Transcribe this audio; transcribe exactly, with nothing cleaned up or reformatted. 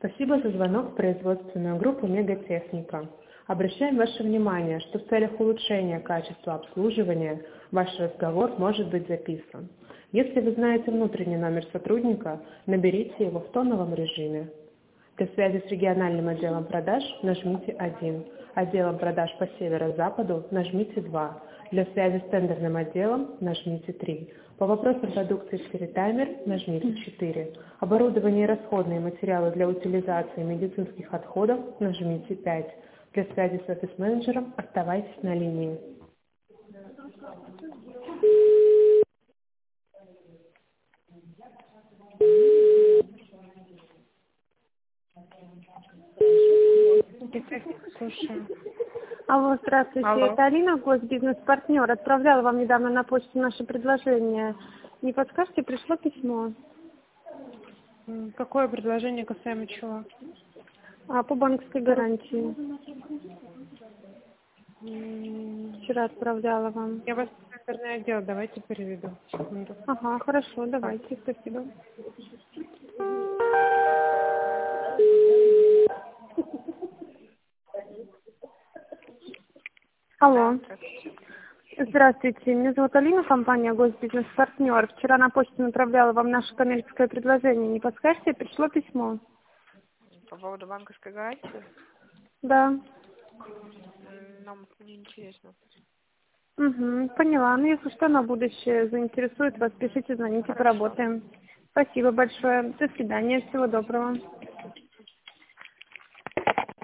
Спасибо за звонок в производственную группу «Мегатехника». Обращаем ваше внимание, что в целях улучшения качества обслуживания ваш разговор может быть записан. Если вы знаете внутренний номер сотрудника, наберите его в тоновом режиме. Для связи с региональным отделом продаж нажмите один, отделом продаж по северо-западу нажмите два, для связи с тендерным отделом нажмите три. По вопросам продукции «Стеретаймер» нажмите четыре. Оборудование и расходные материалы для утилизации медицинских отходов нажмите пять. Для связи с офис-менеджером оставайтесь на линии. Слушаю. Алло, здравствуйте, Алло. это Алина, госбизнес-партнер. Отправляла вам недавно на почту наше предложение. Не подскажете, пришло письмо. М, Какое предложение касаемо чего? А, по банковской гарантии. М, Вчера отправляла вам. Я вас в центрный отдел, давайте переведу. Секунду. Ага, хорошо, давайте, спасибо. Алло. Здравствуйте, меня зовут Алина, компания «Госбизнес-партнер». Вчера на почту направляла вам наше коммерческое предложение. Не подскажете, пришло письмо? По поводу банковской гарантии? Да. М, Нам не интересно. Угу, поняла. Ну, если что, на будущее заинтересует вас, пишите, звоните, Хорошо. поработаем. Спасибо большое. До свидания, всего доброго.